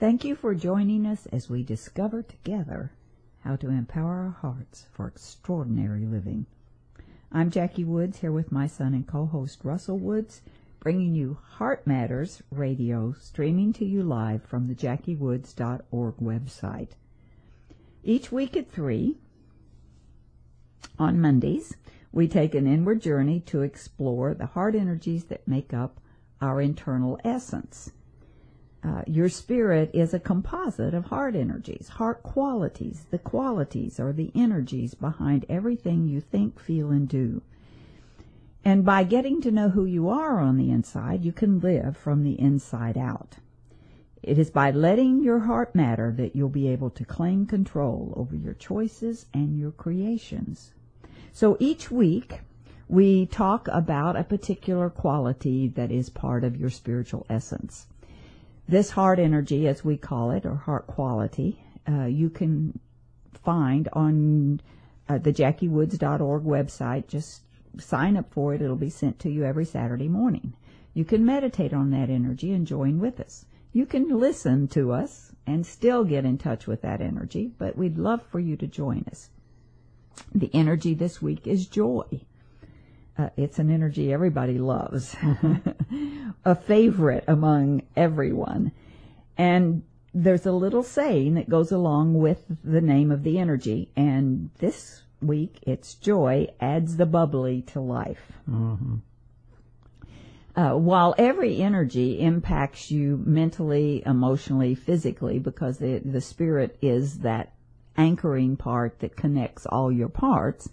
Thank you for joining us as we discover together how to empower our hearts for extraordinary living. I'm Jackie Woods, here with my son and co-host Russell Woods, bringing you Heart Matters Radio, streaming to you live from the jackiewoods.org website. Each week at 3, on Mondays, we take an inward journey to explore the heart energies that make up our internal essence. Your spirit is a composite of heart energies, heart qualities. The qualities are the energies behind everything you think, feel, and do. And by getting to know who you are on the inside, you can live from the inside out. It is by letting your heart matter that you'll be able to claim control over your choices and your creations. So each week, we talk about a particular quality that is part of your spiritual essence. This heart energy, as we call it, or heart quality, you can find on the jackiewoods.org website. Just sign up for it. It'll be sent to you every Saturday morning. You can meditate on that energy and join with us. You can listen to us and still get in touch with that energy, but we'd love for you to join us. The energy this week is joy. It's an energy everybody loves, a favorite among everyone. And there's a little saying that goes along with the name of the energy. And this week, it's joy adds the bubbly to life. Mm-hmm. While every energy impacts you mentally, emotionally, physically, because the spirit is that anchoring part that connects all your parts,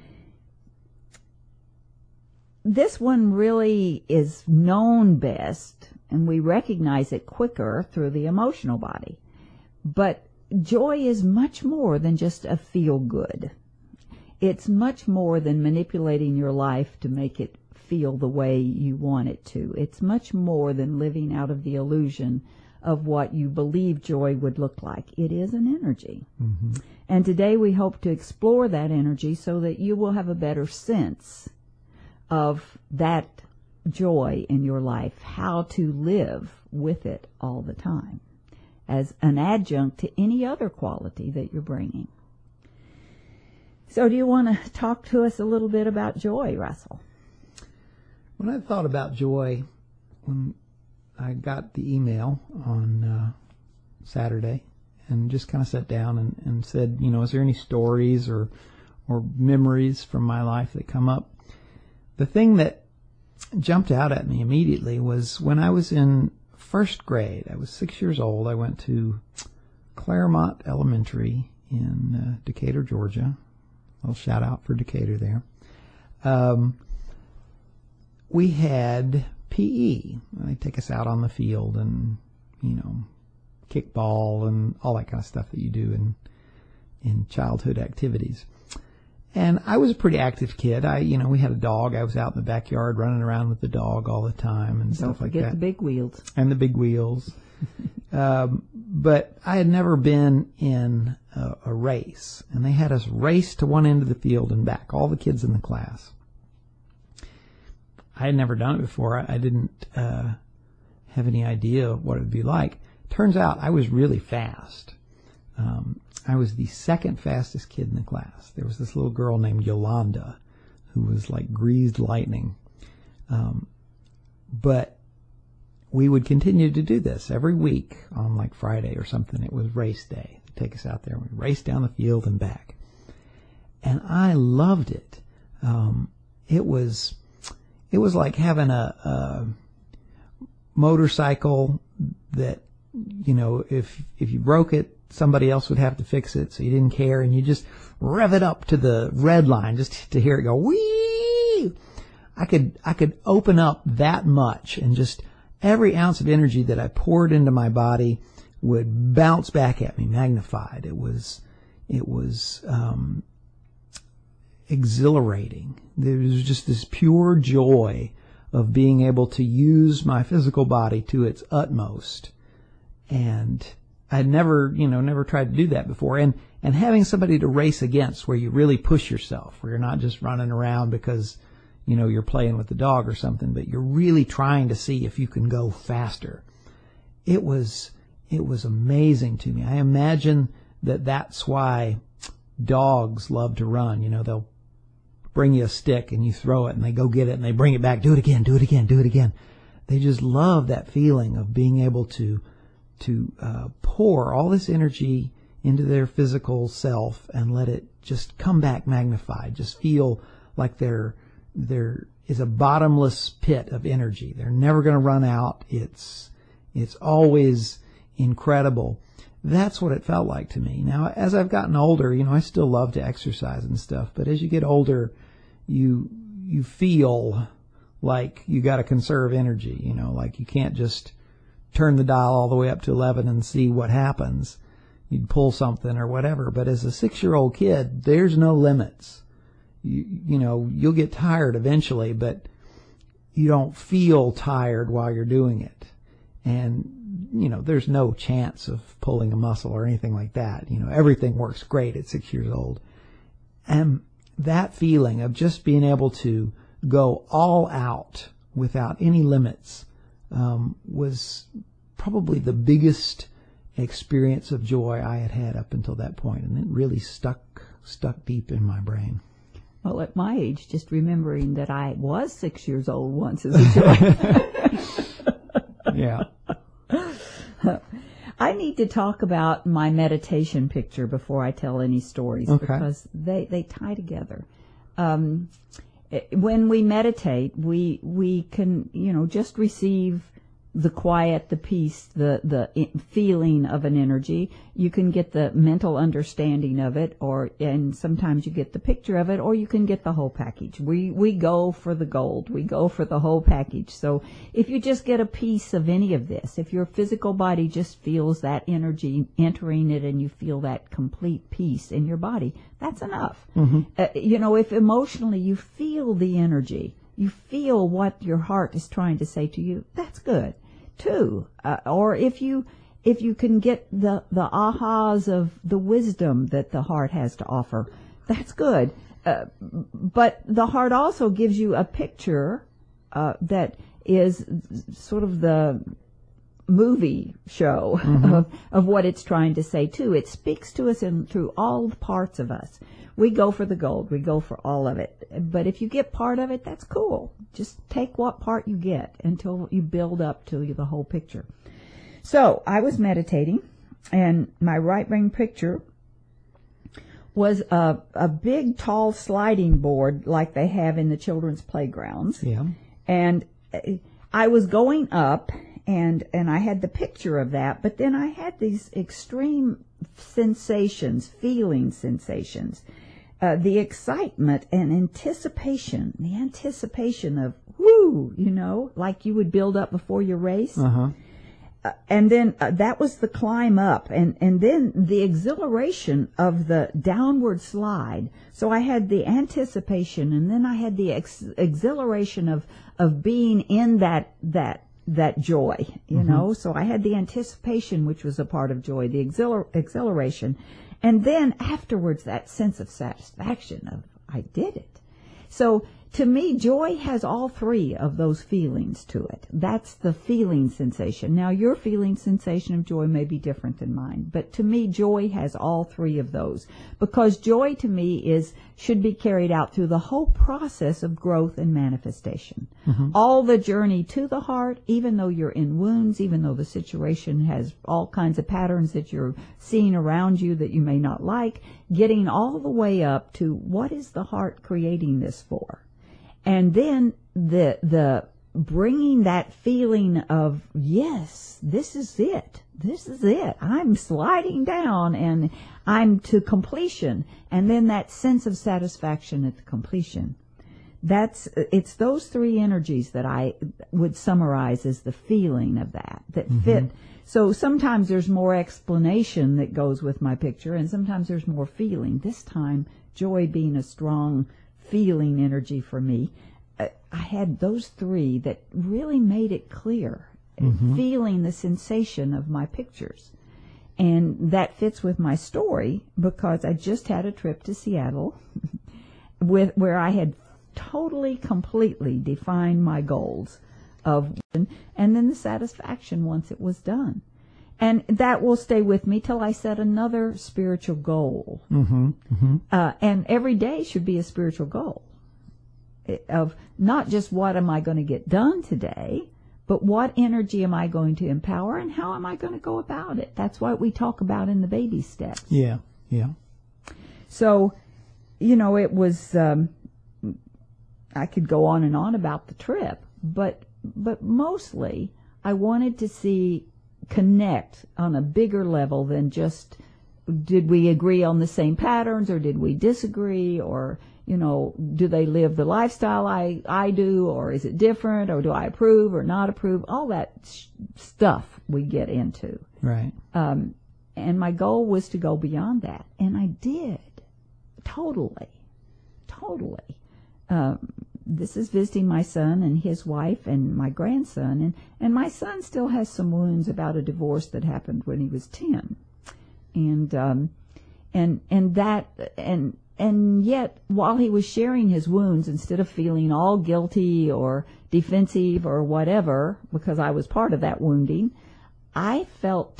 this one really is known best, and we recognize it quicker through the emotional body. But joy is much more than just a feel-good. It's much more than manipulating your life to make it feel the way you want it to. It's much more than living out of the illusion of what you believe joy would look like. It is an energy. Mm-hmm. And today we hope to explore that energy so that you will have a better sense of that joy in your life, how to live with it all the time as an adjunct to any other quality that you're bringing. So do you want to talk to us a little bit about joy, Russell? When I thought about joy, when I got the email on Saturday and just kind of sat down and said, is there any stories or memories from my life that come up? The thing that jumped out at me immediately was when I was in first grade. I was 6 years old. I went to Claremont Elementary in Decatur, Georgia. A little shout out for Decatur there. We had PE. They take us out on the field and, kickball and all that kind of stuff that you do in childhood activities. And I was a pretty active kid. We had a dog. I was out in the backyard running around with the dog all the time and stuff like that. Don't forget the big wheels. And the big wheels. But I had never been in a race. And they had us race to one end of the field and back, all the kids in the class. I had never done it before. I didn't have any idea what it would be like. Turns out I was really fast. I was the second fastest kid in the class. There was this little girl named Yolanda who was like greased lightning. But we would continue to do this every week on like Friday or something. It was race day. They'd take us out there and we'd race down the field and back. And I loved it. It was like having a motorcycle that, if you broke it, somebody else would have to fix it, so you didn't care, and you just rev it up to the red line just to hear it go whee. I could open up that much, and just every ounce of energy that I poured into my body would bounce back at me, magnified. It was exhilarating. There was just this pure joy of being able to use my physical body to its utmost, and I'd never tried to do that before. And having somebody to race against where you really push yourself, where you're not just running around because, you're playing with the dog or something, but you're really trying to see if you can go faster. It was it was amazing to me. I imagine that's why dogs love to run. You know, they'll bring you a stick and you throw it and they go get it and they bring it back. Do it again, do it again, do it again. They just love that feeling of being able to pour all this energy into their physical self and let it just come back magnified. Just feel like there is a bottomless pit of energy. They're never going to run out. It's always incredible. That's what it felt like to me. Now, as I've gotten older, you know, I still love to exercise and stuff, but as you get older, you feel like you got to conserve energy, you know, like you can't just turn the dial all the way up to 11 and see what happens. You'd pull something or whatever. But as a 6-year-old kid, there's no limits. You know, you'll get tired eventually, but you don't feel tired while you're doing it. And, you know, there's no chance of pulling a muscle or anything like that. You know, everything works great at 6 years old. And that feeling of just being able to go all out without any limits was probably the biggest experience of joy I had had up until that point, and it really stuck deep in my brain. Well, at my age, just remembering that I was 6 years old once is a joy. Yeah. I need to talk about my meditation picture before I tell any stories, because they tie together. When we meditate, we can, you know, just receive the quiet, the peace, the feeling of an energy. You can get the mental understanding of it, and sometimes you get the picture of it, or you can get the whole package. We go for the gold. We go for the whole package. So if you just get a piece of any of this, if your physical body just feels that energy entering it and you feel that complete peace in your body, that's enough. Mm-hmm. You know, if emotionally you feel the energy, you feel what your heart is trying to say to you, that's good too. Or if you can get the ahas of the wisdom that the heart has to offer, that's good. But the heart also gives you a picture that is sort of the movie show of what it's trying to say too. It speaks to us through all the parts of us. We go for the gold. We go for all of it. But if you get part of it, that's cool. Just take what part you get until you build up to the whole picture. So I was meditating, and my right brain picture was a big, tall sliding board like they have in the children's playgrounds. Yeah. And I was going up, and I had the picture of that, but then I had these extreme sensations, feeling sensations. The excitement and anticipation, the anticipation of, whoo, you know, like you would build up before your race. And then that was the climb up, and then the exhilaration of the downward slide. So I had the anticipation, and then I had the exhilaration of being in that joy, you know. So I had the anticipation, which was a part of joy, the exhilaration. And then afterwards, that sense of satisfaction of, I did it. So to me, joy has all three of those feelings to it. That's the feeling sensation. Now, your feeling sensation of joy may be different than mine, but to me, joy has all three of those, because joy to me should be carried out through the whole process of growth and manifestation. All the journey to the heart, even though you're in wounds, even though the situation has all kinds of patterns that you're seeing around you that you may not like, getting all the way up to what is the heart creating this for? And then the bringing that feeling of, yes, this is it. This is it. I'm sliding down and I'm to completion. And then that sense of satisfaction at the completion. It's those three energies that I would summarize as the feeling of that fit. So sometimes there's more explanation that goes with my picture, and sometimes there's more feeling. This time, joy being a strong feeling energy for me, I had those three that really made it clear, feeling the sensation of my pictures. And that fits with my story, because I just had a trip to Seattle where I had totally, completely defined my goals and then the satisfaction once it was done. And that will stay with me till I set another spiritual goal. And every day should be a spiritual goal of not just what am I going to get done today, but what energy am I going to empower and how am I going to go about it? That's what we talk about in the baby steps. Yeah, yeah. So, it was, I could go on and on about the trip, but mostly I wanted to connect on a bigger level than just did we agree on the same patterns or did we disagree or, do they live the lifestyle I do or is it different or do I approve or not approve? All that stuff we get into. Right. And my goal was to go beyond that. And I did. Totally. This is visiting my son and his wife and my grandson. And my son still has some wounds about a divorce that happened when he was 10. And yet, while he was sharing his wounds, instead of feeling all guilty or defensive or whatever, because I was part of that wounding, I felt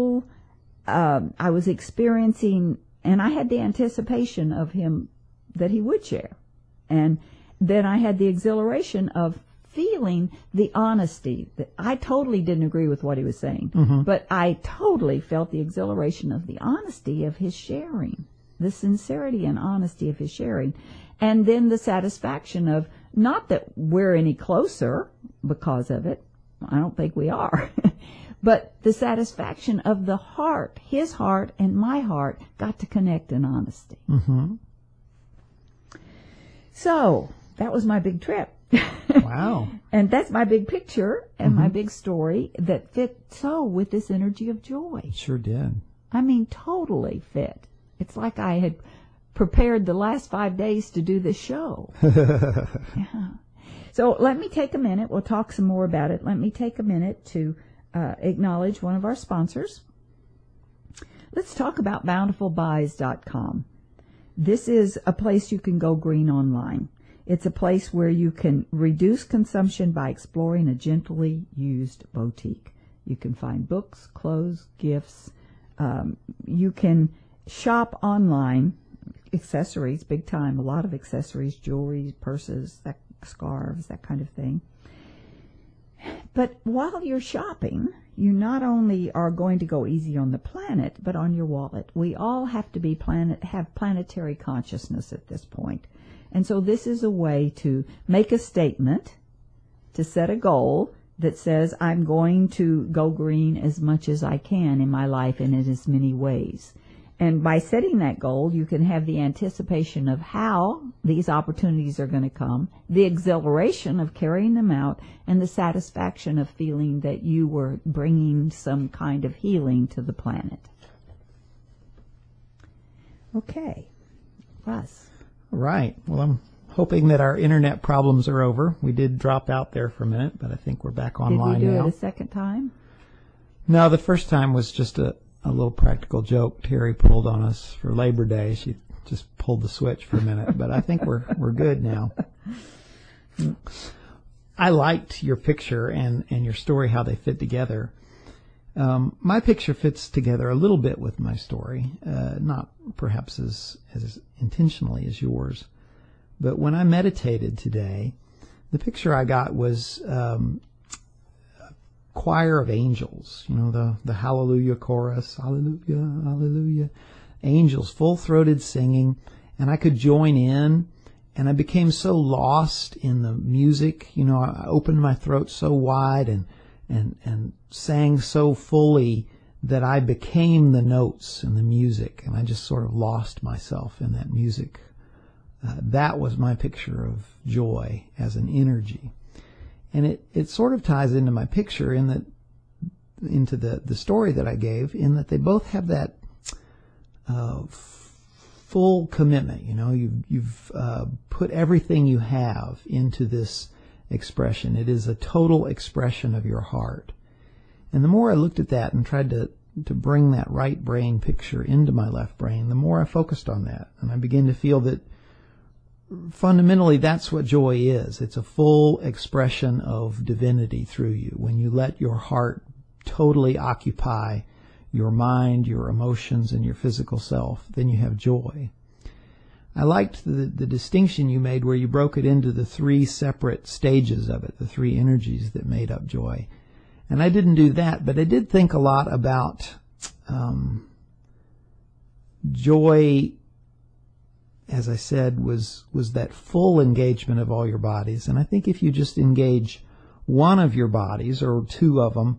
I was experiencing, and I had the anticipation of him that he would share. And then I had the exhilaration of feeling the honesty. That I totally didn't agree with what he was saying, but I totally felt the exhilaration of the honesty of his sharing. The sincerity and honesty of his sharing. And then the satisfaction of, not that we're any closer because of it, I don't think we are, but the satisfaction of the heart, his heart and my heart got to connect in honesty. So, that was my big trip. Wow. And that's my big picture and my big story that fit so with this energy of joy. It sure did. I mean, totally fit. It's like I had prepared the last 5 days to do this show. Yeah. So let me take a minute. We'll talk some more about it. Let me take a minute to acknowledge one of our sponsors. Let's talk about bountifulbuys.com. This is a place you can go green online. It's a place where you can reduce consumption by exploring a gently used boutique. You can find books, clothes, gifts. You can shop online, accessories, big time, a lot of accessories, jewelry, purses, scarves, that kind of thing. But while you're shopping, you not only are going to go easy on the planet, but on your wallet. We all have to have planetary consciousness at this point. And so this is a way to make a statement, to set a goal that says, I'm going to go green as much as I can in my life and in as many ways. And by setting that goal, you can have the anticipation of how these opportunities are going to come, the exhilaration of carrying them out, and the satisfaction of feeling that you were bringing some kind of healing to the planet. Okay. Russ. Right. Well, I'm hoping that our internet problems are over. We did drop out there for a minute, but I think we're back online now. Did we do it a second time? No, the first time was just a little practical joke Terry pulled on us for Labor Day. She just pulled the switch for a minute, but I think we're good now. I liked your picture and your story, how they fit together. My picture fits together a little bit with my story, not perhaps as intentionally as yours. But when I meditated today, the picture I got was choir of angels, the Hallelujah chorus, Hallelujah, Hallelujah, angels, full-throated singing, and I could join in, and I became so lost in the music, I opened my throat so wide and sang so fully that I became the notes and the music, and I just sort of lost myself in that music. That was my picture of joy as an energy. And it sort of ties into my picture into the story that I gave, in that they both have that full commitment. You've put everything you have into this expression. It is a total expression of your heart. And the more I looked at that and tried to bring that right brain picture into my left brain, the more I focused on that. And I began to feel that fundamentally, that's what joy is. It's a full expression of divinity through you. When you let your heart totally occupy your mind, your emotions, and your physical self, then you have joy. I liked the distinction you made where you broke it into the three separate stages of it, the three energies that made up joy. And I didn't do that, but I did think a lot about joy, as I said, was that full engagement of all your bodies. And I think if you just engage one of your bodies or two of them,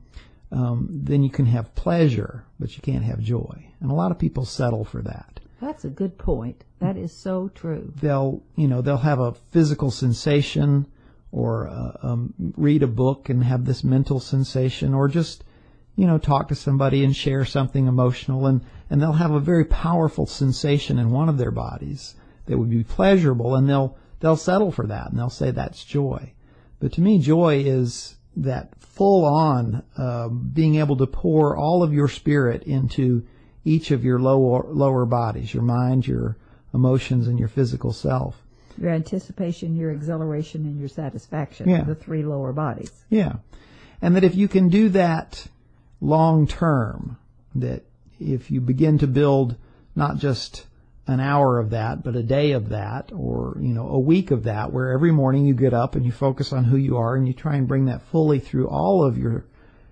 then you can have pleasure, but you can't have joy. And a lot of people settle for that. That's a good point. That is so true. They'll have a physical sensation, or read a book and have this mental sensation, or just, talk to somebody and share something emotional, and they'll have a very powerful sensation in one of their bodies that would be pleasurable, and they'll settle for that, and they'll say that's joy. But to me, joy is that full-on being able to pour all of your spirit into each of your lower bodies, your mind, your emotions, and your physical self. Your anticipation, your exhilaration, and your satisfaction, the three lower bodies. Yeah. And that if you can do that long term, that if you begin to build not just an hour of that, but a day of that, or, a week of that, where every morning you get up and you focus on who you are and you try and bring that fully through all of your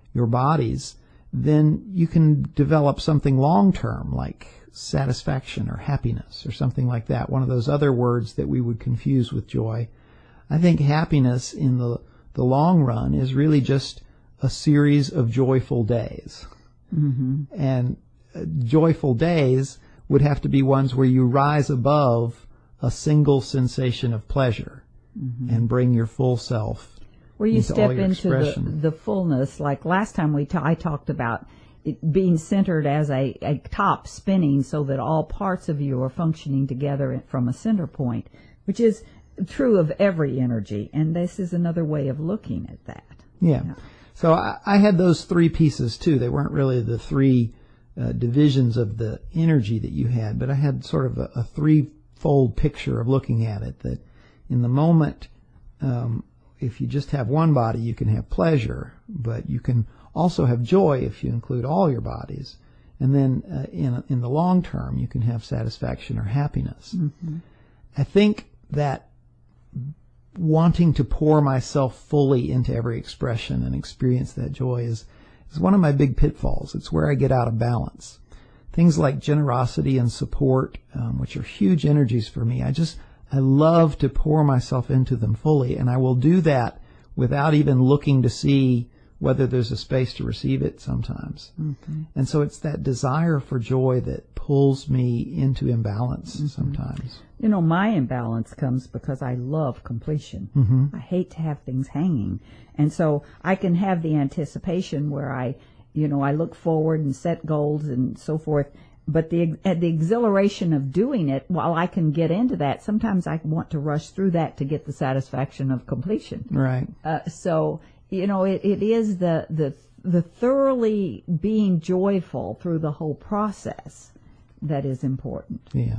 bodies, then you can develop something long term like satisfaction or happiness or something like that. One of those other words that we would confuse with joy. I think happiness in the long run is really just a series of joyful days. Mm-hmm. And joyful days would have to be ones where you rise above a single sensation of pleasure and bring your full self. Where you step into the fullness, like last time I talked about it being centered as a top spinning so that all parts of you are functioning together from a center point, which is true of every energy, and this is another way of looking at that. Yeah. So I had those three pieces too. They weren't really the three divisions of the energy that you had, but I had sort of a threefold picture of looking at it, that in the moment, if you just have one body, you can have pleasure, but you can also have joy if you include all your bodies. And then in the long term, you can have satisfaction or happiness. Mm-hmm. I think that wanting to pour myself fully into every expression and experience that joy is one of my big pitfalls. It's where I get out of balance. Things like generosity and support, which are huge energies for me, I love to pour myself into them fully, and I will do that without even looking to see whether there's a space to receive it sometimes. Mm-hmm. And so it's that desire for joy that pulls me into imbalance sometimes. My imbalance comes because I love completion. Mm-hmm. I hate to have things hanging. And so I can have the anticipation where I look forward and set goals and so forth. But the exhilaration of doing it, while I can get into that, sometimes I want to rush through that to get the satisfaction of completion. Right. So it is the thoroughly being joyful through the whole process that is important. Yeah.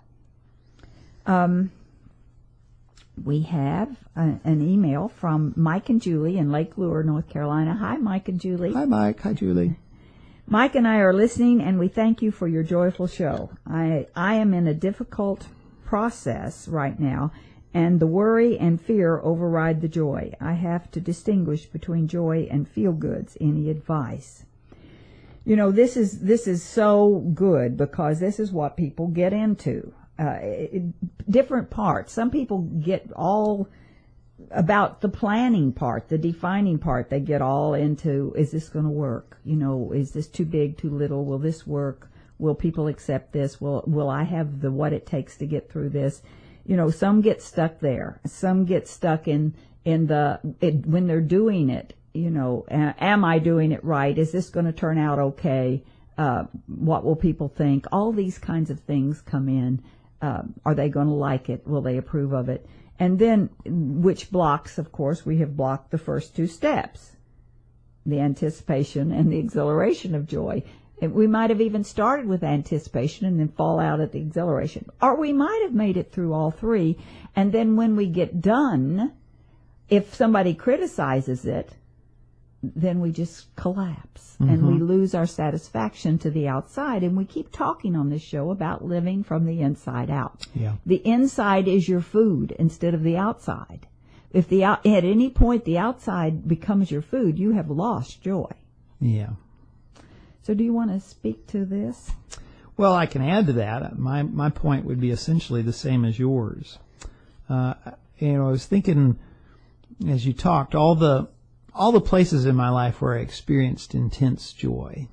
We have an email from Mike and Julie in Lake Lure, North Carolina. Hi, Mike and Julie. Hi, Mike. Hi, Julie. Mike and I are listening, and we thank you for your joyful show. I am in a difficult process right now, and the worry and fear override the joy. I have to distinguish between joy and feel-goods. Any advice? This is so good, because this is what people get into. Different parts. Some people get all about the planning part, the defining part. They get all into, is this going to work? Is this too big, too little? Will this work? Will people accept this? Will I have what it takes to get through this? Some get stuck there. Some get stuck in when they're doing it. Am I doing it right? Is this going to turn out okay? What will people think? All these kinds of things come in. Are they going to like it? Will they approve of it? And then, which blocks, of course, we have blocked the first two steps, the anticipation and the exhilaration of joy. We might have even started with anticipation and then fall out at the exhilaration. Or we might have made it through all three, and then when we get done, if somebody criticizes it, then we just collapse and we lose our satisfaction to the outside. And we keep talking on this show about living from the inside out. Yeah. The inside is your food instead of the outside. If at any point the outside becomes your food, you have lost joy. Yeah. So do you want to speak to this? Well, I can add to that. My point would be essentially the same as yours. I was thinking as you talked, all the places in my life where I experienced intense joy.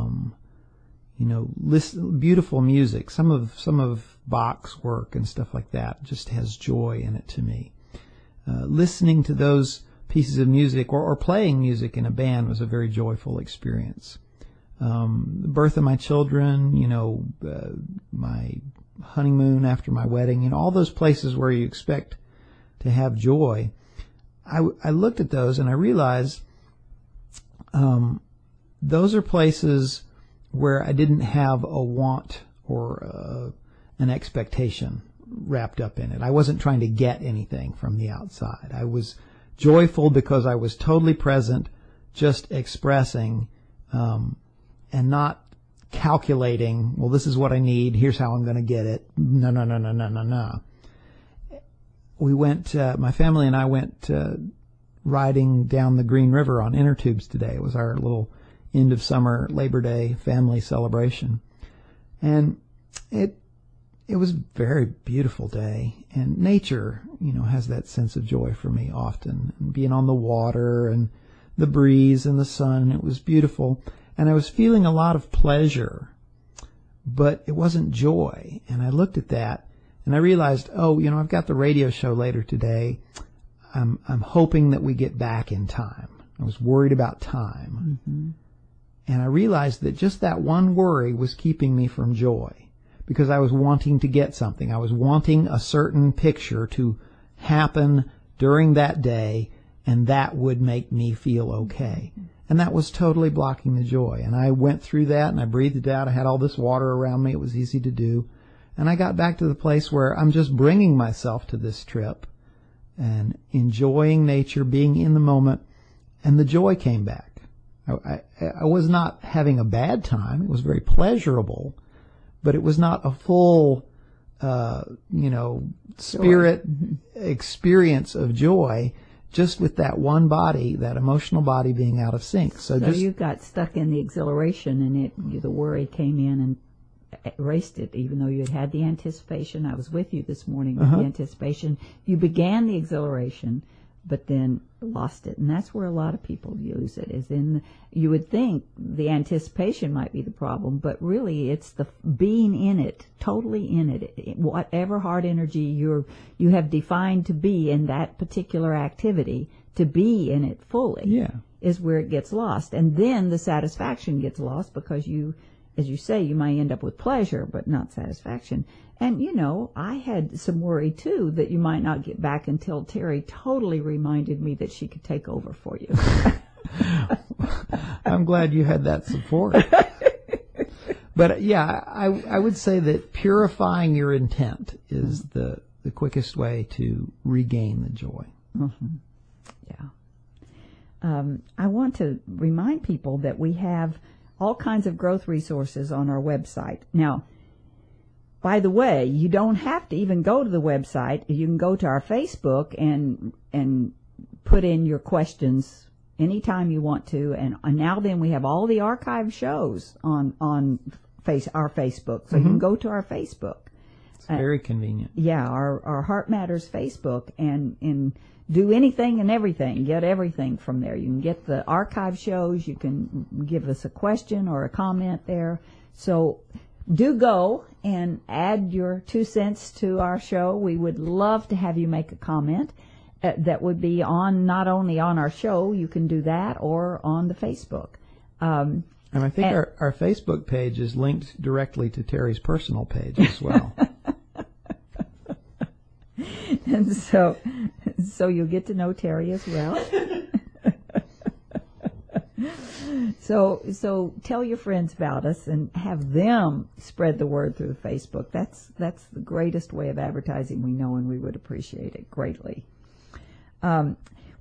Beautiful music. Some of Bach's work and stuff like that just has joy in it to me. Listening to those pieces of music or playing music in a band was a very joyful experience. The birth of my children, my honeymoon after my wedding, all those places where you expect to have joy. I looked at those and I realized those are places where I didn't have a want or an expectation wrapped up in it. I wasn't trying to get anything from the outside. I was joyful because I was totally present, just expressing, and not calculating, well, this is what I need, here's how I'm going to get it. No. We went, my family and I went riding down the Green River on inner tubes today. It was our little end of summer Labor Day family celebration. And it was a very beautiful day. And nature, has that sense of joy for me often. And being on the water and the breeze and the sun, it was beautiful. And I was feeling a lot of pleasure, but it wasn't joy. And I looked at that and I realized, I've got the radio show later today. I'm hoping that we get back in time. I was worried about time. Mm-hmm. And I realized that just that one worry was keeping me from joy because I was wanting to get something. I was wanting a certain picture to happen during that day, and that would make me feel okay. And that was totally blocking the joy. And I went through that and I breathed it out. I had all this water around me. It was easy to do. And I got back to the place where I'm just bringing myself to this trip and enjoying nature, being in the moment, and the joy came back. I was not having a bad time. It was very pleasurable, but it was not a full, spirit experience of joy, just with that one body, that emotional body being out of sync. So you got stuck in the exhilaration, and the worry came in and erased it, even though you had the anticipation. I was with you this morning with the anticipation. You began the exhilaration, but then lost it. And that's where a lot of people use it, you would think the anticipation might be the problem, but really it's the being in it, totally in it. Whatever heart energy you have defined to be in that particular activity, to be in it fully is where it gets lost. And then the satisfaction gets lost because as you say, you might end up with pleasure, but not satisfaction. And, I had some worry, too, that you might not get back until Terry totally reminded me that she could take over for you. I'm glad you had that support. But, I would say that purifying your intent is the quickest way to regain the joy. Mm-hmm. Yeah. I want to remind people that we have all kinds of growth resources on our website. Now, by the way, you don't have to even go to the website. You can go to our Facebook and put in your questions anytime you want to. And now then we have all the archive shows on our Facebook. So you can go to our Facebook. It's very convenient. Yeah, our Heart Matters Facebook and do anything and everything. Get everything from there. You can get the archive shows. You can give us a question or a comment there. So do go and add your 2 cents to our show. We would love to have you make a comment that would be not only on our show, you can do that, or on the Facebook. And I think our Facebook page is linked directly to Terry's personal page as well. And so you'll get to know Terry as well. So tell your friends about us and have them spread the word through the Facebook. That's the greatest way of advertising we know, and we would appreciate it greatly.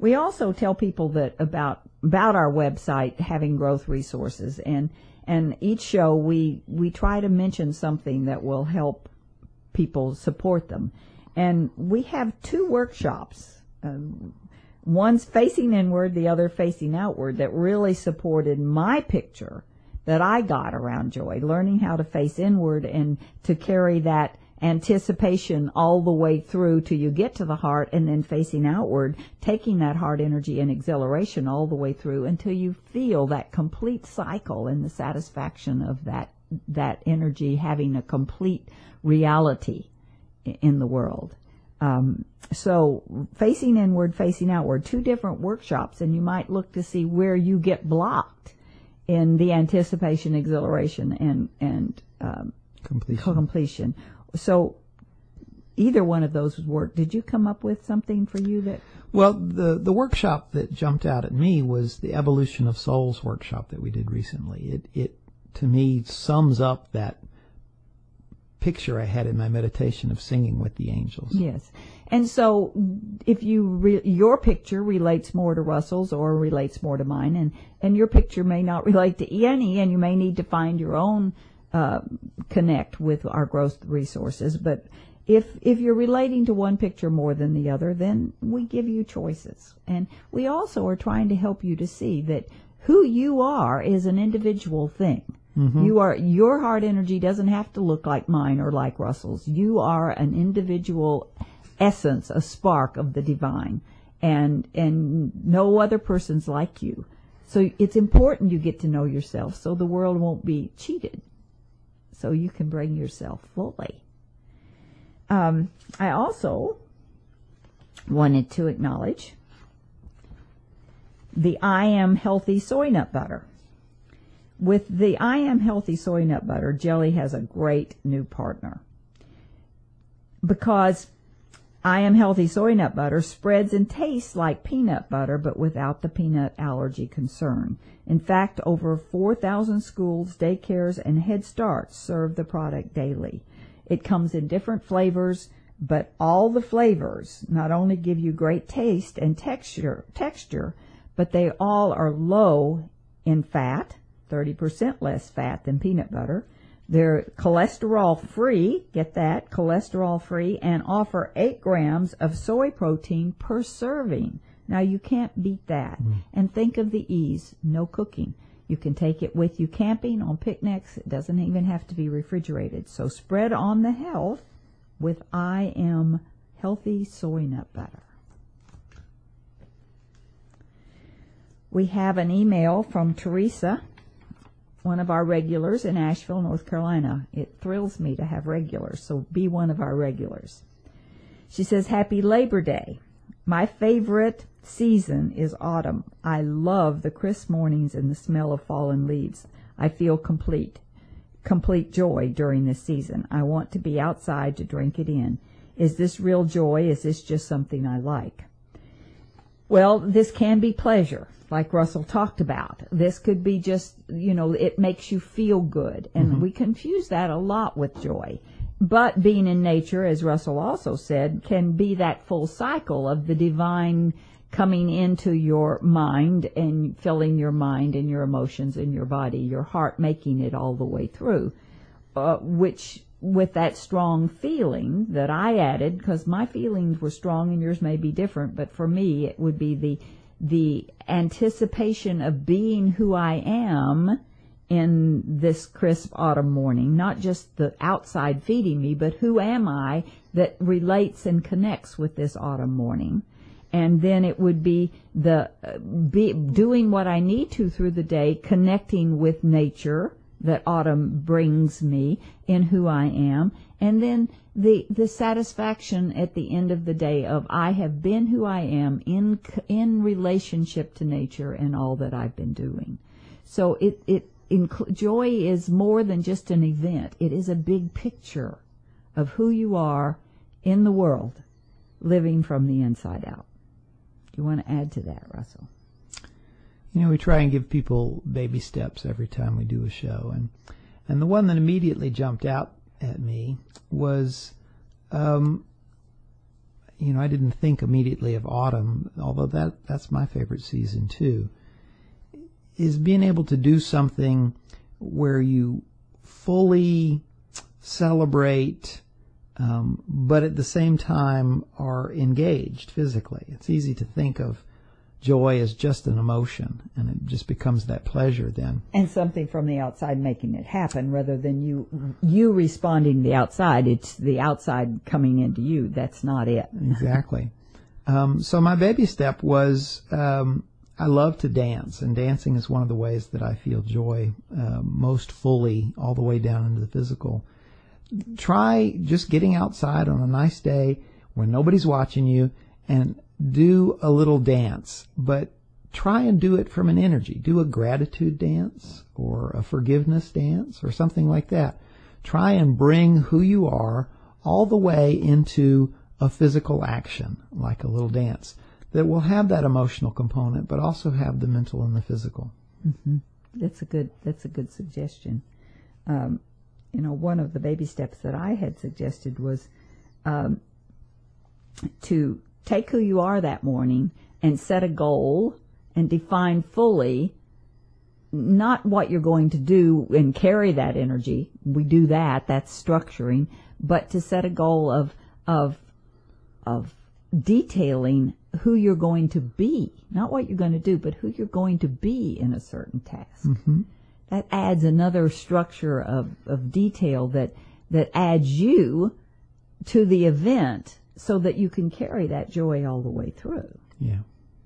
We also tell people that about our website having growth resources, and each show we try to mention something that will help people support them. And we have 2 workshops. One's facing inward, the other facing outward, that really supported my picture that I got around joy, learning how to face inward and to carry that anticipation all the way through till you get to the heart, and then facing outward, taking that heart energy and exhilaration all the way through until you feel that complete cycle and the satisfaction of that energy having a complete reality in the world. So facing inward, facing outward, 2 different workshops, and you might look to see where you get blocked in the anticipation, exhilaration, and completion. So either one of those would work. Did you come up with something for you that? Well, the workshop that jumped out at me was the Evolution of Souls workshop that we did recently. It to me sums up that picture I had in my meditation of singing with the angels. Yes. And so if your picture relates more to Russell's or relates more to mine, and your picture may not relate to any, and you may need to find your own connect with our growth resources. But if you're relating to one picture more than the other, then we give you choices. And we also are trying to help you to see that who you are is an individual thing. Mm-hmm. Your heart energy doesn't have to look like mine or like Russell's. You are an individual essence, a spark of the divine, and no other person's like you. So it's important you get to know yourself so the world won't be cheated, so you can bring yourself fully. I also wanted to acknowledge the I Am Healthy Soy Nut Butter. With the I Am Healthy Soy Nut Butter, Jelly has a great new partner, because I Am Healthy Soy Nut Butter spreads and tastes like peanut butter, but without the peanut allergy concern. In fact, over 4,000 schools, daycares, and Head Starts serve the product daily. It comes in different flavors, but all the flavors not only give you great taste and texture, but they all are low in fat, 30% less fat than peanut butter. They're cholesterol-free, get that, cholesterol-free, and offer 8 grams of soy protein per serving. Now, you can't beat that. And think of the ease, no cooking. You can take it with you camping, on picnics. It doesn't even have to be refrigerated. So spread on the health with I Am Healthy Soy Nut Butter. We have an email from Teresa, one of our regulars in Asheville, North Carolina. It thrills me to have regulars, so be one of our regulars. She says, Happy Labor Day. My favorite season is autumn. I love the crisp mornings and the smell of fallen leaves. I feel complete joy during this season. I want to be outside to drink it in. Is this real joy? Is this just something I like? Well, this can be pleasure, like Russell talked about. This could be just, it makes you feel good. And we confuse that a lot with joy. But being in nature, as Russell also said, can be that full cycle of the divine coming into your mind and filling your mind and your emotions and your body, your heart making it all the way through, which with that strong feeling that I added, because my feelings were strong and yours may be different, but for me it would be the anticipation of being who I am in this crisp autumn morning, not just the outside feeding me, but who am I that relates and connects with this autumn morning. And then it would be doing what I need to through the day, connecting with nature that autumn brings me in who I am, and then the satisfaction at the end of the day of I have been who I am in relationship to nature and all that I've been doing. So joy is more than just an event. It is a big picture of who you are in the world, living from the inside out. Do you want to add to that, Russell? We try and give people baby steps every time we do a show. And the one that immediately jumped out at me was I didn't think immediately of autumn, although that's my favorite season too, is being able to do something where you fully celebrate, but at the same time are engaged physically. It's easy to think of joy as just an emotion, and it just becomes that pleasure then. And something from the outside making it happen rather than you responding to the outside. It's the outside coming into you. That's not it. Exactly. So my baby step was I love to dance, and dancing is one of the ways that I feel joy most fully, all the way down into the physical. Try just getting outside on a nice day when nobody's watching you and do a little dance, but try and do it from an energy. Do a gratitude dance or a forgiveness dance or something like that. Try and bring who you are all the way into a physical action, like a little dance, that will have that emotional component, but also have the mental and the physical. Mm-hmm. That's a good suggestion. One of the baby steps that I had suggested was to take who you are that morning and set a goal and define fully not what you're going to do and carry that energy. We do that. That's structuring. But to set a goal of detailing who you're going to be, not what you're going to do, but who you're going to be in a certain task. Mm-hmm. That adds another structure of detail that adds you to the event so that you can carry that joy all the way through. Yeah.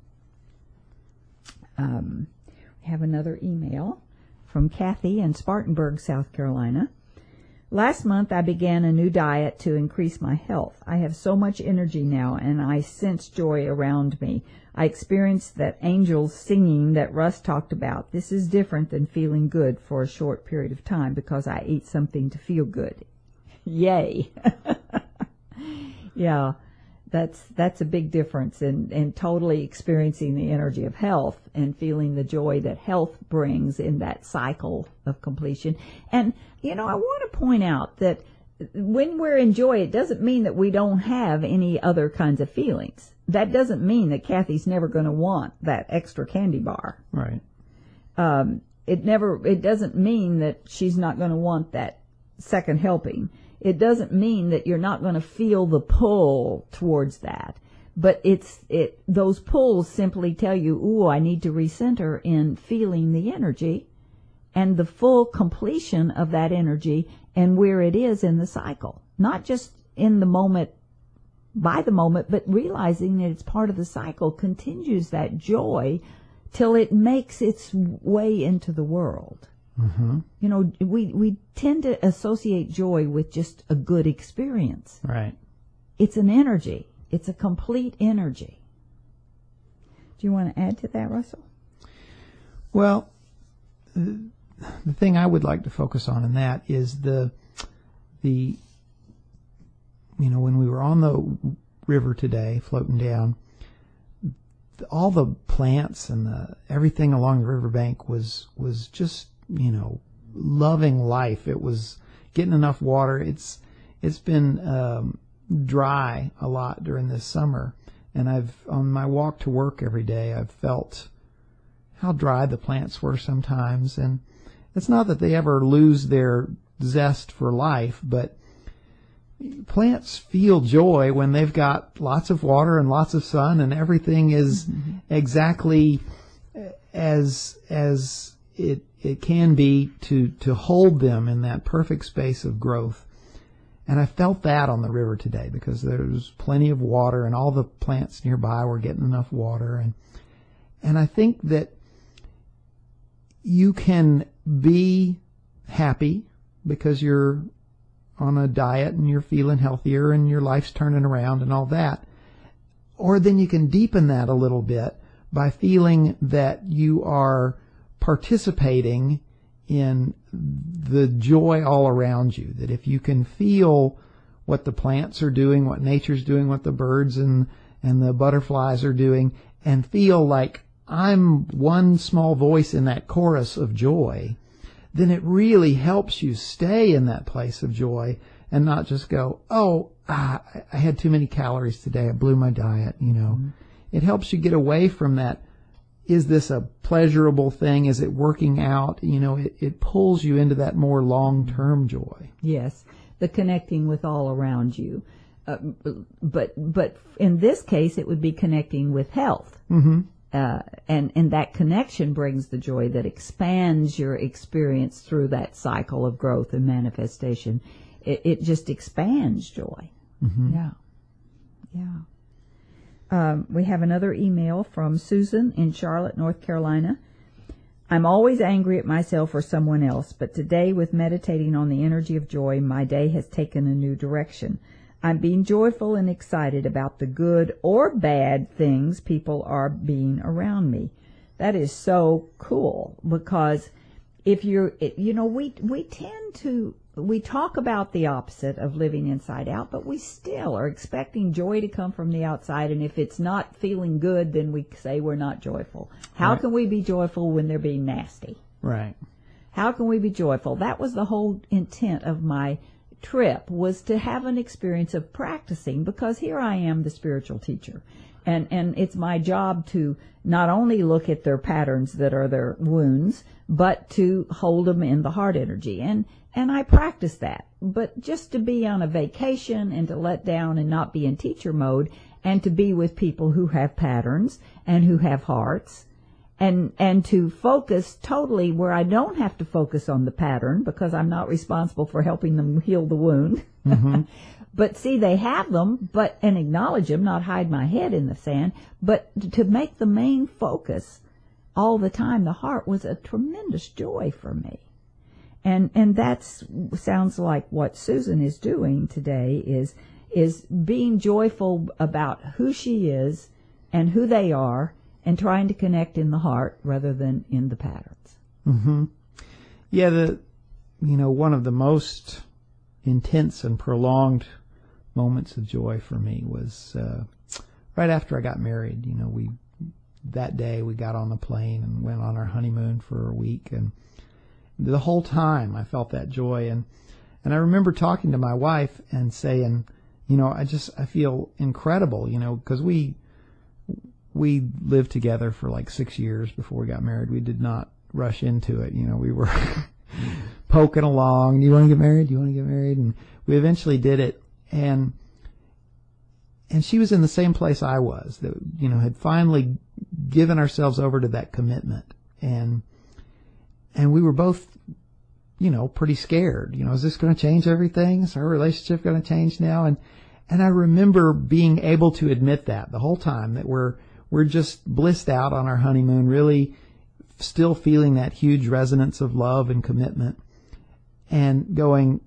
We have another email from Kathy in Spartanburg, South Carolina. Last month, I began a new diet to increase my health. I have so much energy now, and I sense joy around me. I experienced that angels singing that Russ talked about. This is different than feeling good for a short period of time because I eat something to feel good. Yay. Yeah, that's a big difference in totally experiencing the energy of health and feeling the joy that health brings in that cycle of completion. And, I want to point out that when we're in joy, it doesn't mean that we don't have any other kinds of feelings. That doesn't mean that Kathy's never going to want that extra candy bar. Right. It doesn't mean that she's not going to want that second helping. It doesn't mean that you're not going to feel the pull towards that. But those pulls simply tell you, ooh, I need to recenter in feeling the energy and the full completion of that energy and where it is in the cycle. Not just in the moment, by the moment, but realizing that it's part of the cycle continues that joy till it makes its way into the world. Mm-hmm. We tend to associate joy with just a good experience. Right. It's an energy. It's a complete energy. Do you want to add to that, Russell? Well, the thing I would like to focus on in that is the when we were on the river today, floating down, all the plants and everything along the riverbank was just loving life. It was getting enough water. It's been dry a lot during this summer, and on my walk to work every day, I've felt how dry the plants were sometimes. And it's not that they ever lose their zest for life, but plants feel joy when they've got lots of water and lots of sun, and everything is exactly as it can be to hold them in that perfect space of growth. And I felt that on the river today because there was plenty of water and all the plants nearby were getting enough water. And I think that you can be happy because you're on a diet and you're feeling healthier and your life's turning around and all that. Or then you can deepen that a little bit by feeling that you are participating in the joy all around you. That if you can feel what the plants are doing, what nature's doing, what the birds and the butterflies are doing, and feel like I'm one small voice in that chorus of joy, then it really helps you stay in that place of joy and not just go, I had too many calories today. I blew my diet, Mm-hmm. It helps you get away from that. Is this a pleasurable thing? Is it working out? It pulls you into that more long-term joy. Yes, the connecting with all around you. But in this case, it would be connecting with health. Mm-hmm. And that connection brings the joy that expands your experience through that cycle of growth and manifestation. It just expands joy. Mm-hmm. Yeah. We have another email from Susan in Charlotte, North Carolina. I'm always angry at myself or someone else, but today, with meditating on the energy of joy, my day has taken a new direction. I'm being joyful and excited about the good or bad things people are being around me. That is so cool, because if you're, we tend to, we talk about the opposite of living inside out, but we still are expecting joy to come from the outside. And if it's not feeling good, then we say we're not joyful. How Right. can we be joyful when they're being nasty? Right. How can we be joyful? That was the whole intent of my trip, was to have an experience of practicing, because here I am, the spiritual teacher. And it's my job to not only look at their patterns that are their wounds, but to hold them in the heart energy. And I practice that. But just to be on a vacation and to let down and not be in teacher mode, and to be with people who have patterns and who have hearts, and to focus totally where I don't have to focus on the pattern, because I'm not responsible for helping them heal the wound. Mm-hmm. But see, they have them, and acknowledge them, not hide my head in the sand, but to make the main focus all the time, the heart, was a tremendous joy for me. And that sounds like what Susan is doing today, is being joyful about who she is and who they are, and trying to connect in the heart rather than in the patterns. Mm-hmm. Yeah, one of the most intense and prolonged moments of joy for me was right after I got married. That day we got on the plane and went on our honeymoon for a week, and the whole time I felt that joy. And I remember talking to my wife and saying, I feel incredible, because we lived together for like 6 years before we got married. We did not rush into it. We were poking along. Do you want to get married? Do you want to get married? And we eventually did it. And she was in the same place I was, that, had finally given ourselves over to that commitment. And we were both, pretty scared. Is this going to change everything? Is our relationship going to change now? And I remember being able to admit that the whole time, that we're just blissed out on our honeymoon, really still feeling that huge resonance of love and commitment, and going,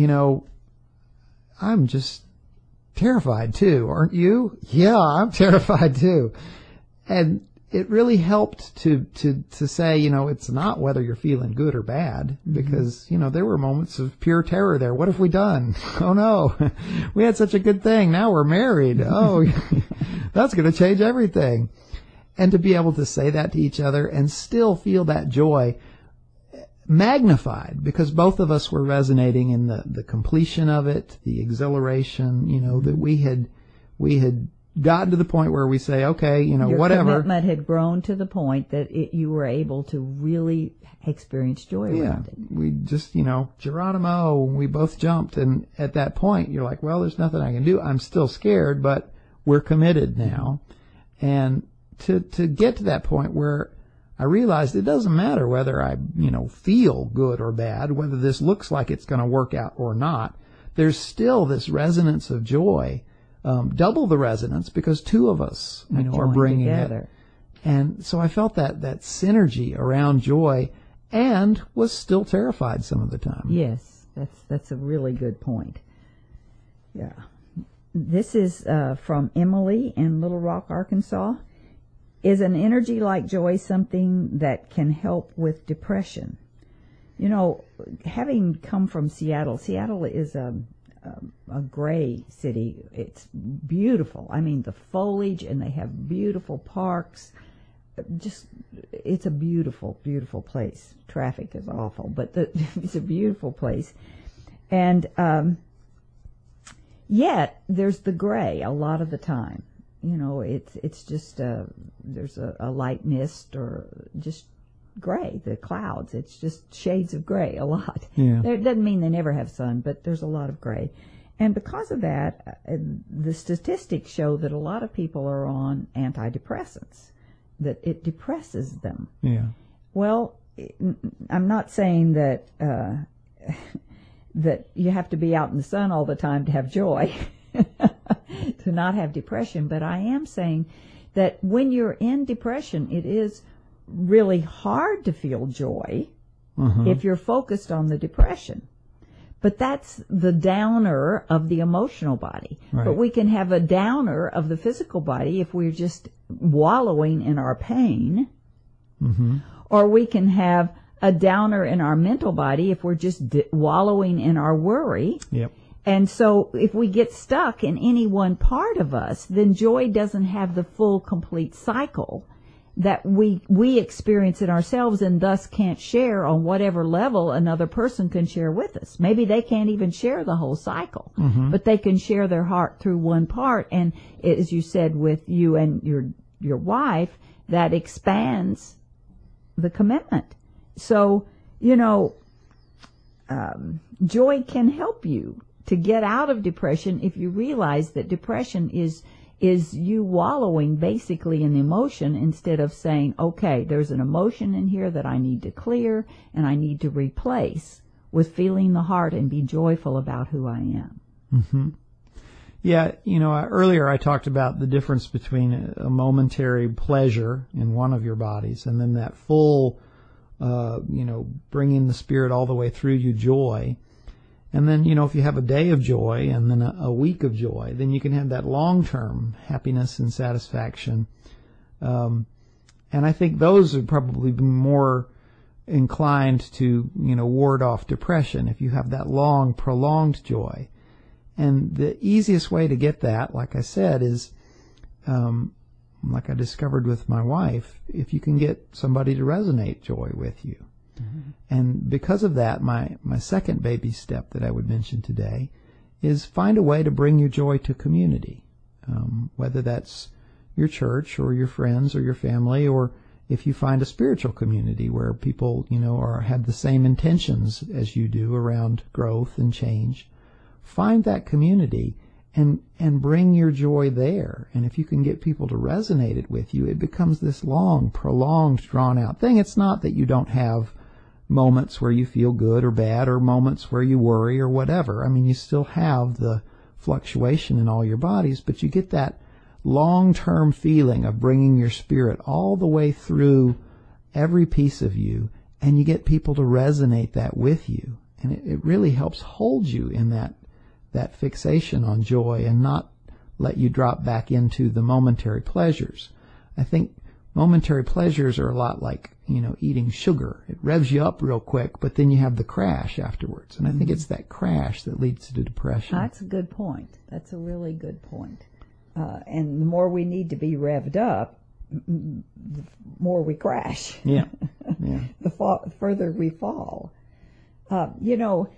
I'm just terrified too, aren't you? Yeah, I'm terrified too. And it really helped to say, it's not whether you're feeling good or bad, because, there were moments of pure terror there. What have we done? Oh no, we had such a good thing. Now we're married. Oh, that's going to change everything. And to be able to say that to each other and still feel that joy magnified, because both of us were resonating in the completion of it, the exhilaration, that we had gotten to the point where we say, okay, Your whatever. Your commitment had grown to the point that you were able to really experience joy around it. We just, Geronimo, we both jumped. And at that point, you're like, well, there's nothing I can do. I'm still scared, but we're committed now. And to get to that point where I realized it doesn't matter whether I, feel good or bad, whether this looks like it's going to work out or not. There's still this resonance of joy. Double the resonance, because two of us, are bringing together. it. And so I felt that synergy around joy, and was still terrified some of the time. Yes, that's a really good point. Yeah. This is from Emily in Little Rock, Arkansas. Is an energy like joy something that can help with depression? Having come from Seattle is a gray city. It's beautiful. I mean, the foliage, and they have beautiful parks. It's a beautiful, beautiful place. Traffic is awful, but it's a beautiful place. And Yet there's the gray a lot of the time. You know, it's just there's a light mist or just gray, the clouds. It's just shades of gray a lot. Yeah. It doesn't mean they never have sun, but there's a lot of gray. And because of that, the statistics show that a lot of people are on antidepressants, that it depresses them. Yeah. Well, I'm not saying that that you have to be out in the sun all the time to have joy, to not have depression, but I am saying that when you're in depression, it is really hard to feel joy if you're focused on the depression. But that's the downer of the emotional body. Right. But we can have a downer of the physical body if we're just wallowing in our pain. Or we can have a downer in our mental body if we're just wallowing in our worry. Yep. And so if we get stuck in any one part of us, then joy doesn't have the full, complete cycle that we experience in ourselves, and thus can't share on whatever level another person can share with us. Maybe they can't even share the whole cycle, but they can share their heart through one part. And as you said, with you and your wife, that expands the commitment. So, you know, joy can help you to get out of depression if you realize that depression is you wallowing basically in the emotion instead of saying, okay, there's an emotion in here that I need to clear and I need to replace with feeling the heart and be joyful about who I am. Yeah, you know, earlier I talked about the difference between a momentary pleasure in one of your bodies and then that full, you know, bringing the spirit all the way through you joy. And then, you know, if you have a day of joy and then a week of joy, then you can have that long-term happiness and satisfaction. And I think those would probably be more inclined to, you know, ward off depression if you have that long, prolonged joy. And the easiest way to get that, like I said, is, like I discovered with my wife, if you can get somebody to resonate joy with you. And because of that, my second baby step that I would mention today is find a way to bring your joy to community, whether that's your church or your friends or your family, or if you find a spiritual community where people, you know, have the same intentions as you do around growth and change. Find that community and bring your joy there. And if you can get people to resonate it with you, it becomes this long, prolonged, drawn-out thing. It's not that you don't have moments where you feel good or bad or moments where you worry or whatever. I mean, you still have the fluctuation in all your bodies, but you get that long-term feeling of bringing your spirit all the way through every piece of you, and you get people to resonate that with you. And it really helps hold you in that fixation on joy and not let you drop back into the momentary pleasures. I think momentary pleasures are a lot like, you know, eating sugar. It revs you up real quick, but then you have the crash afterwards. And I think it's that crash that leads to depression. That's a good point. That's a really good point. And the more we need to be revved up, the more we crash. Yeah. The further we fall. You know,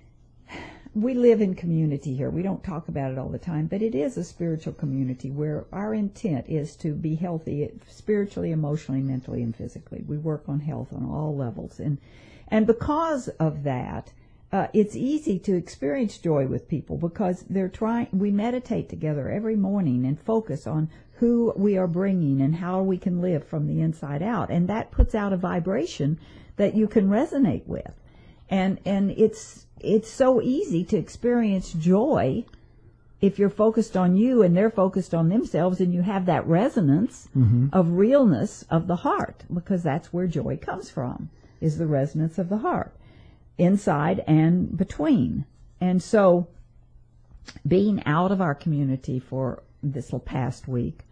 we live in community here. We don't talk about it all the time, but it is a spiritual community where our intent is to be healthy spiritually, emotionally, mentally, and physically. We work on health on all levels. And because of that, it's easy to experience joy with people because we meditate together every morning and focus on who we are bringing and how we can live from the inside out. And that puts out a vibration that you can resonate with. And it's so easy to experience joy if you're focused on you and they're focused on themselves, and you have that resonance of realness of the heart, because that's where joy comes from, is the resonance of the heart, inside and between. And so being out of our community for this past week,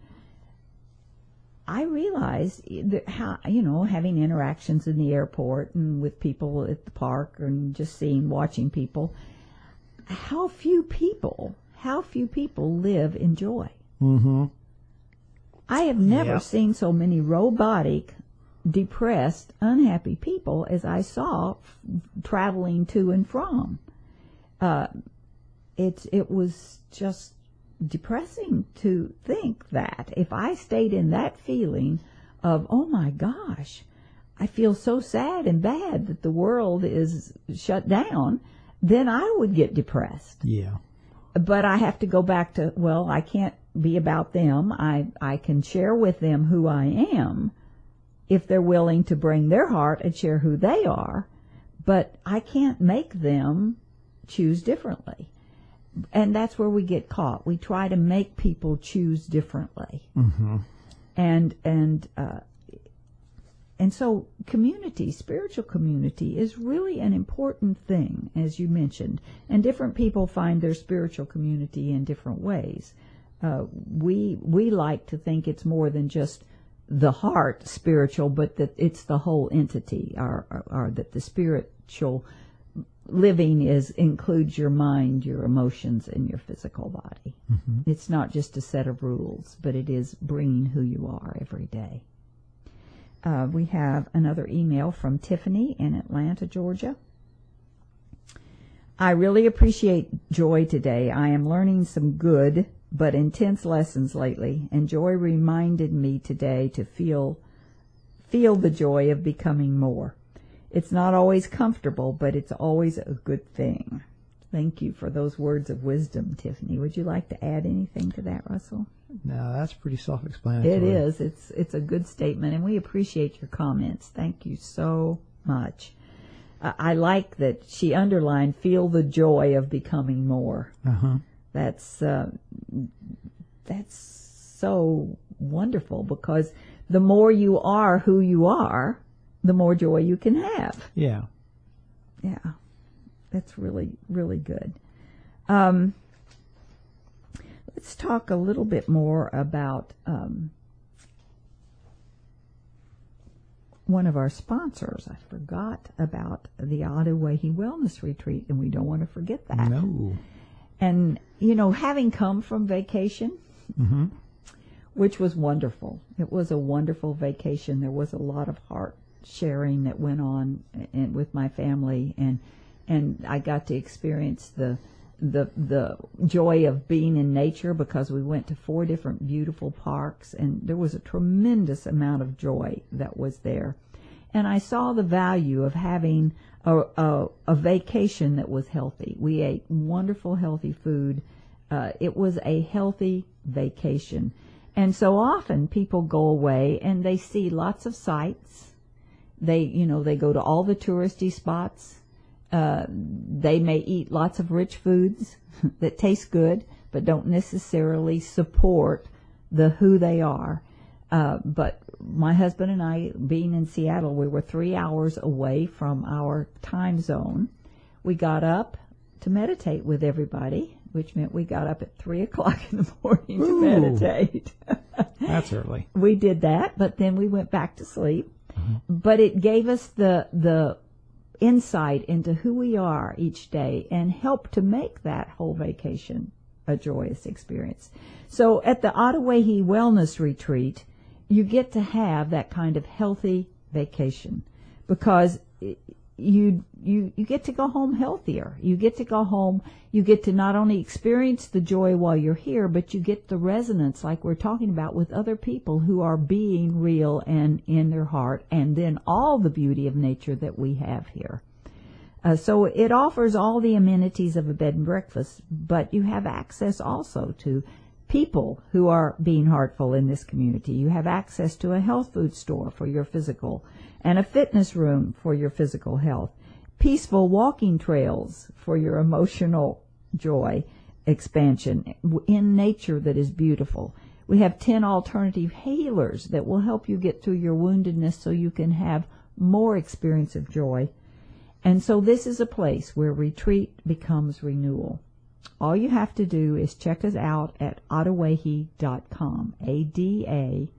I realized that how, you know, having interactions in the airport and with people at the park and just watching people, how few people live in joy. I have never seen so many robotic, depressed, unhappy people as I saw traveling to and from. it was just depressing to think that if I stayed in that feeling of, oh my gosh, I feel so sad and bad that the world is shut down, then I would get depressed. Yeah. But I have to go back to, well, I can't be about them. I can share with them who I am if they're willing to bring their heart and share who they are, but I can't make them choose differently. And that's where we get caught. We try to make people choose differently. Mm-hmm. And so community, spiritual community, is really an important thing, as you mentioned. And different people find their spiritual community in different ways. We like to think it's more than just the heart spiritual, but that it's the whole entity, or that the spiritual living includes your mind, your emotions, and your physical body. Mm-hmm. It's not just a set of rules, but it is bringing who you are every day. We have another email from Tiffany in Atlanta, Georgia. I really appreciate Joy today. I am learning some good but intense lessons lately, and Joy reminded me today to feel the joy of becoming more. It's not always comfortable, but it's always a good thing. Thank you for those words of wisdom, Tiffany. Would you like to add anything to that, Russell? No, that's pretty self-explanatory. It is. It's a good statement, and we appreciate your comments. Thank you so much. I like that she underlined, feel the joy of becoming more. Uh-huh. That's so wonderful, because the more you are who you are, the more joy you can have. Yeah. Yeah. That's really, really good. Let's talk a little bit more about one of our sponsors. I forgot about the Ottaway Wellness Retreat, and we don't want to forget that. No. And, having come from vacation, mm-hmm. which was wonderful. It was a wonderful vacation. There was a lot of heart sharing that went on with my family, and I got to experience the joy of being in nature, because we went to 4 different beautiful parks, and there was a tremendous amount of joy that was there. And I saw the value of having a vacation that was healthy. We ate wonderful, healthy food. It was a healthy vacation. And so often people go away and they see lots of sights. They go to all the touristy spots. They may eat lots of rich foods that taste good, but don't necessarily support who they are. But my husband and I, being in Seattle, we were 3 hours away from our time zone. We got up to meditate with everybody, which meant we got up at 3 o'clock in the morning to meditate. That's early. We did that, but then we went back to sleep. Mm-hmm. But it gave us the insight into who we are each day, and helped to make that whole vacation a joyous experience. So at the Ottaway Wellness Retreat, you get to have that kind of healthy vacation, because you get to go home healthier. You get to go home, you get to not only experience the joy while you're here, but you get the resonance, like we're talking about, with other people who are being real and in their heart, and then all the beauty of nature that we have here. So it offers all the amenities of a bed and breakfast, but you have access also to people who are being heartful in this community. You have access to a health food store for your physical, and a fitness room for your physical health, peaceful walking trails for your emotional joy expansion in nature that is beautiful. We have 10 alternative healers that will help you get through your woundedness so you can have more experience of joy. And so this is a place where retreat becomes renewal. All you have to do is check us out at Ottaway.com, ADAWEHI,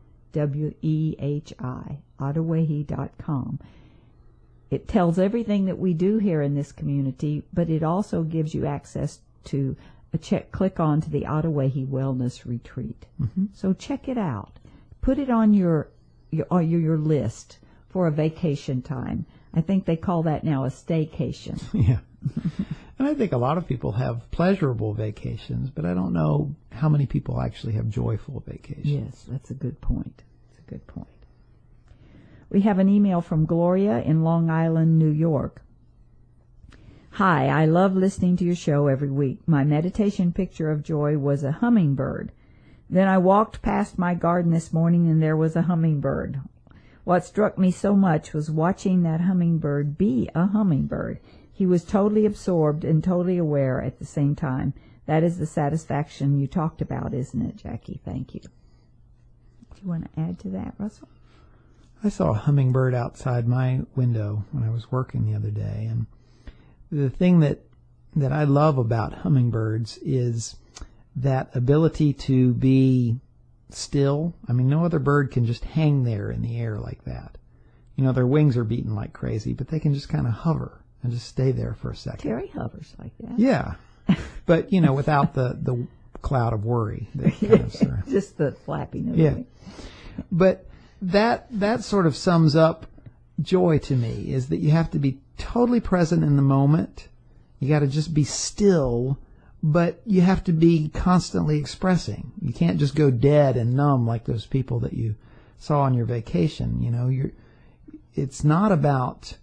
Ottaway.com. It tells everything that we do here in this community, but it also gives you access to click on to the Ottaway Wellness Retreat. Mm-hmm. So check it out. Put it on your list for a vacation time. I think they call that now a staycation. Yeah. And I think a lot of people have pleasurable vacations, but I don't know how many people actually have joyful vacations. Yes, that's a good point. That's a good point. We have an email from Gloria in Long Island, New York. Hi, I love listening to your show every week. My meditation picture of joy was a hummingbird. Then I walked past my garden this morning and there was a hummingbird. What struck me so much was watching that hummingbird be a hummingbird. He was totally absorbed and totally aware at the same time. That is the satisfaction you talked about, isn't it, Jackie? Thank you. Do you want to add to that, Russell? I saw a hummingbird outside my window when I was working the other day, and the thing that I love about hummingbirds is that ability to be still. I mean, no other bird can just hang there in the air like that. You know, their wings are beating like crazy, but they can just kind of hover and just stay there for a second. Terry hovers like that. Yeah, but, you know, without the cloud of worry. That kind of just the flapping of yeah. the wing. But that sort of sums up joy to me, is that you have to be totally present in the moment. You got to just be still, but you have to be constantly expressing. You can't just go dead and numb like those people that you saw on your vacation. You know, it's not about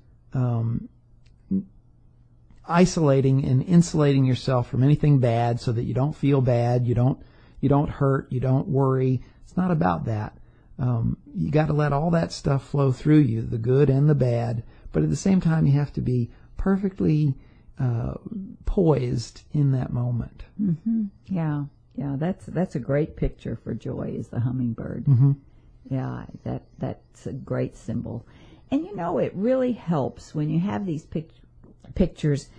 isolating and insulating yourself from anything bad so that you don't feel bad, you don't hurt, you don't worry. It's not about that. You got to let all that stuff flow through you, the good and the bad, but at the same time you have to be perfectly poised in that moment. Mm-hmm. Yeah, that's a great picture for joy, is the hummingbird. Mm-hmm. Yeah, that's a great symbol. And you know, it really helps when you have these pictures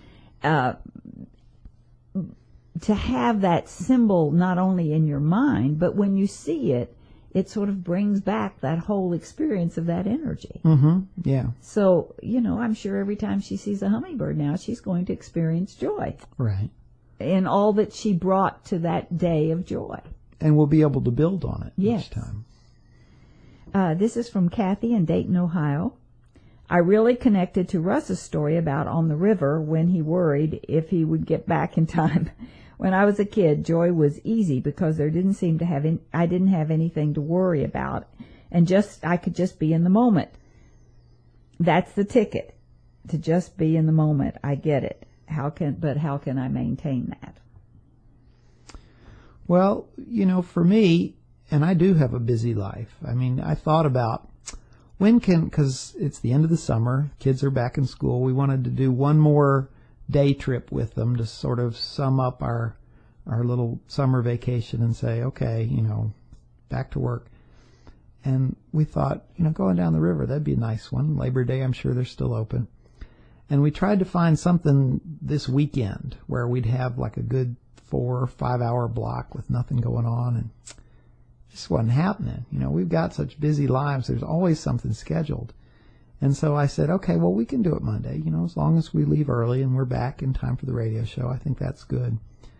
to have that symbol not only in your mind, but when you see it, it sort of brings back that whole experience of that energy. Mm-hmm. Yeah. So, you know, I'm sure every time she sees a hummingbird now, she's going to experience joy. Right. In all that she brought to that day of joy. And we'll be able to build on it yes. each time. This is from Kathy in Dayton, Ohio. I really connected to Russ's story about on the river when he worried if he would get back in time. When I was a kid, joy was easy because there didn't seem to have I didn't have anything to worry about, and I could just be in the moment. That's the ticket, to just be in the moment. I get it. How can I maintain that? Well, you know, for me, and I do have a busy life. I mean, I thought about because it's the end of the summer, kids are back in school. We wanted to do one more day trip with them to sort of sum up our little summer vacation and say, okay, you know, back to work. And we thought, you know, going down the river, that'd be a nice one. Labor Day, I'm sure they're still open. And we tried to find something this weekend where we'd have like a good 4 or 5 hour block with nothing going on, and it just wasn't happening. You know, we've got such busy lives. There's always something scheduled. And so I said, okay, well, we can do it Monday, you know, as long as we leave early and we're back in time for the radio show. I think that's good.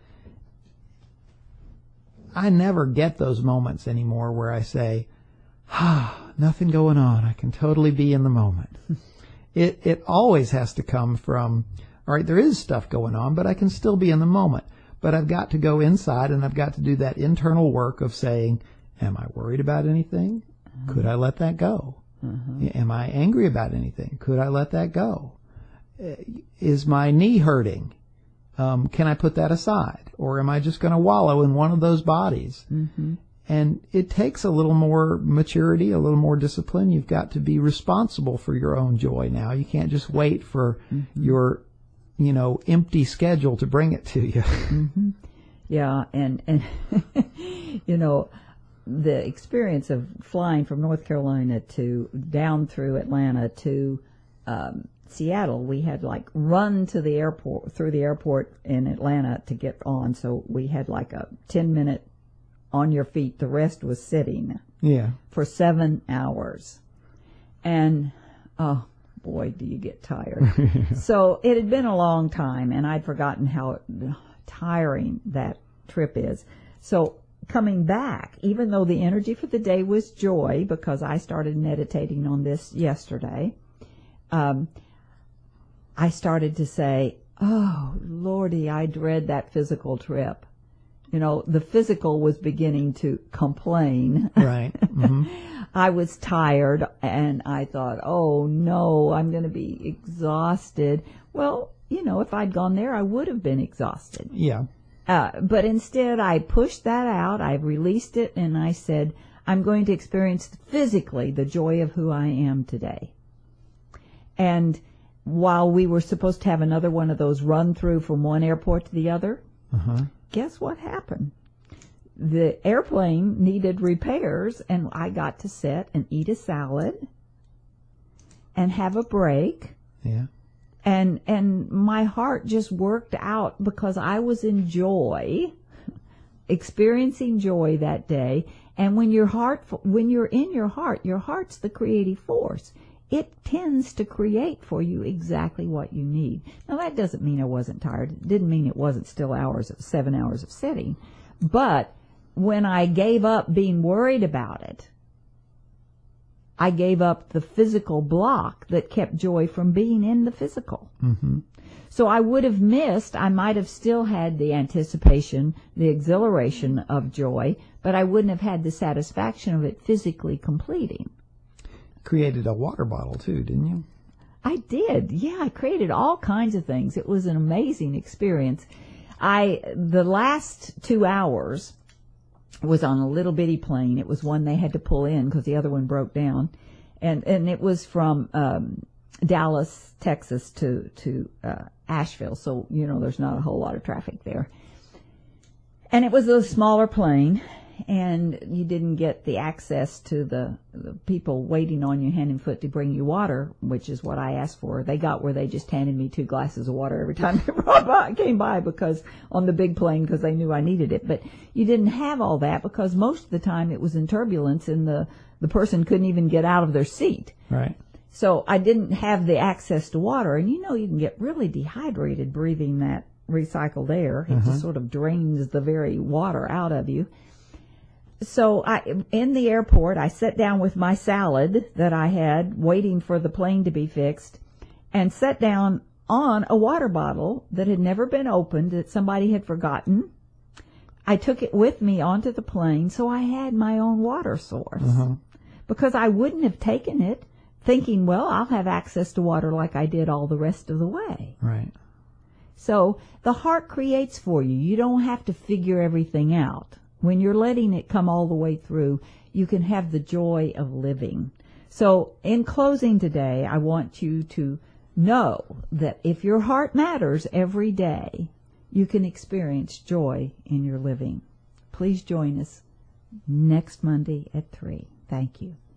I never get those moments anymore where I say, nothing going on. I can totally be in the moment. It always has to come from, all right, there is stuff going on, but I can still be in the moment. But I've got to go inside and I've got to do that internal work of saying, am I worried about anything? Could I let that go? Am I angry about anything? Could I let that go? Is my knee hurting? Can I put that aside? Or am I just going to wallow in one of those bodies? Mm-hmm. And it takes a little more maturity, a little more discipline. You've got to be responsible for your own joy now. You can't just wait for your, you know, empty schedule to bring it to you. Mm-hmm. Yeah, and you know, the experience of flying from North Carolina down through Atlanta to Seattle, we had like run to the airport, through the airport in Atlanta to get on. So we had like a 10-minute on your feet. The rest was sitting. Yeah. For 7 hours. And, oh boy, do you get tired. Yeah. So it had been a long time, and I'd forgotten how tiring that trip is. So coming back, even though the energy for the day was joy, because I started meditating on this yesterday, I started to say, Oh, Lordy, I dread that physical trip. The physical was beginning to complain. Right. Mm-hmm. I was tired, and I thought, oh, no, I'm going to be exhausted. Well, if I'd gone there, I would have been exhausted. Yeah. But instead, I pushed that out. I released it, and I said, I'm going to experience physically the joy of who I am today. And while we were supposed to have another one of those run through from one airport to the other, guess what happened? The airplane needed repairs, and I got to sit and eat a salad and have a break. Yeah. And my heart just worked out because I was in joy, experiencing joy that day. And when you're in your heart's the creative force. It tends to create for you exactly what you need. Now, that doesn't mean I wasn't tired. It didn't mean it wasn't still 7 hours of sitting. But when I gave up being worried about it, I gave up the physical block that kept joy from being in the physical. Mm-hmm. So I might have still had the anticipation, the exhilaration of joy, but I wouldn't have had the satisfaction of it physically completing. Created a water bottle too, didn't you? I did. Yeah, I created all kinds of things. It was an amazing experience. The last 2 hours was on a little bitty plane. It was one they had to pull in because the other one broke down. And it was from Dallas, Texas to Asheville. So, there's not a whole lot of traffic there. And it was a smaller plane, and you didn't get the access to the people waiting on you hand and foot to bring you water, which is what I asked for. They got where they just handed me 2 glasses of water every time they came by because on the big plane because they knew I needed it. But you didn't have all that because most of the time it was in turbulence and the person couldn't even get out of their seat. Right. So I didn't have the access to water. And you can get really dehydrated breathing that recycled air. It just sort of drains the very water out of you. So in the airport, I sat down with my salad that I had waiting for the plane to be fixed and sat down on a water bottle that had never been opened that somebody had forgotten. I took it with me onto the plane, so I had my own water source because I wouldn't have taken it thinking, well, I'll have access to water like I did all the rest of the way. Right. So the heart creates for you. You don't have to figure everything out. When you're letting it come all the way through, you can have the joy of living. So in closing today, I want you to know that if your heart matters every day, you can experience joy in your living. Please join us next Monday at 3. Thank you.